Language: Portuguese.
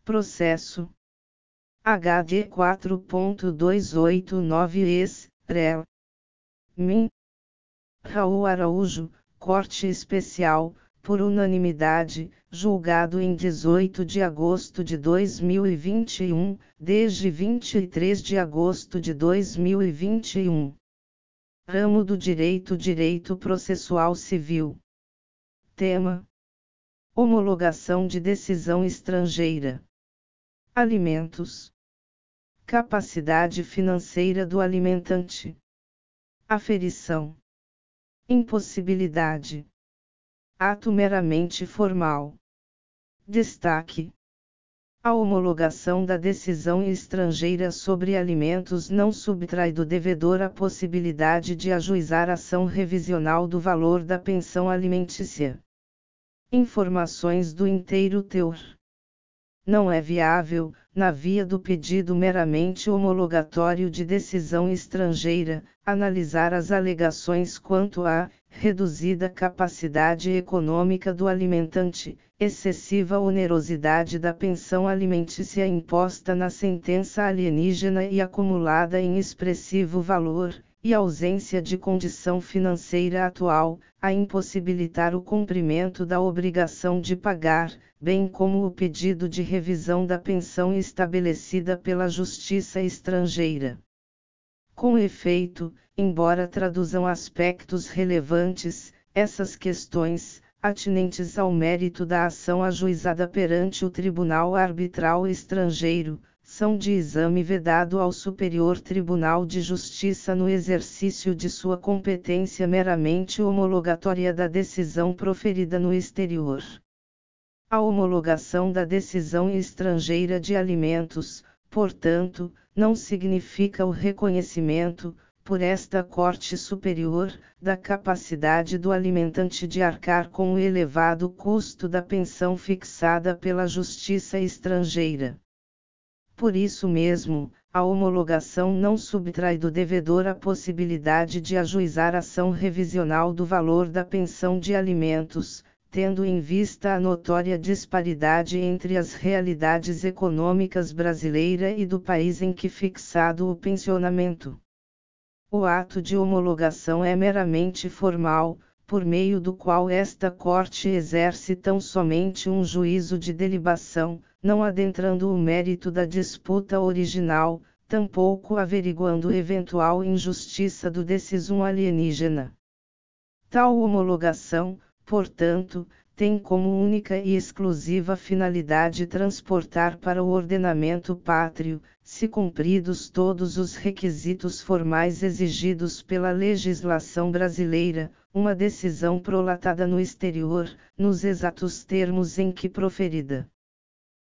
processo HD 4.289 REL. MIN. Raul Araújo, Corte Especial, por unanimidade, julgado em 18 de agosto de 2021, desde 23 de agosto de 2021. Ramo do Direito Processual Civil. Tema: homologação de decisão estrangeira. Alimentos. Capacidade financeira do alimentante. Aferição. Impossibilidade. Ato meramente formal. Destaque: a homologação da decisão estrangeira sobre alimentos não subtrai do devedor a possibilidade de ajuizar ação revisional do valor da pensão alimentícia. Informações do inteiro teor. Não é viável, na via do pedido meramente homologatório de decisão estrangeira, analisar as alegações quanto à reduzida capacidade econômica do alimentante, excessiva onerosidade da pensão alimentícia imposta na sentença alienígena e acumulada em expressivo valor, e ausência de condição financeira atual, a impossibilitar o cumprimento da obrigação de pagar, bem como o pedido de revisão da pensão estabelecida pela Justiça estrangeira. Com efeito, embora traduzam aspectos relevantes, essas questões, atinentes ao mérito da ação ajuizada perante o Tribunal Arbitral Estrangeiro, são de exame vedado ao Superior Tribunal de Justiça no exercício de sua competência meramente homologatória da decisão proferida no exterior. A homologação da decisão estrangeira de alimentos, portanto, não significa o reconhecimento, por esta Corte Superior, da capacidade do alimentante de arcar com o elevado custo da pensão fixada pela Justiça estrangeira. Por isso mesmo, a homologação não subtrai do devedor a possibilidade de ajuizar ação revisional do valor da pensão de alimentos, tendo em vista a notória disparidade entre as realidades econômicas brasileira e do país em que fixado o pensionamento. O ato de homologação é meramente formal, por meio do qual esta Corte exerce tão somente um juízo de delibação, não adentrando o mérito da disputa original, tampouco averiguando eventual injustiça do decisum alienígena. Tal homologação, portanto, tem como única e exclusiva finalidade transportar para o ordenamento pátrio, se cumpridos todos os requisitos formais exigidos pela legislação brasileira, uma decisão prolatada no exterior, nos exatos termos em que proferida.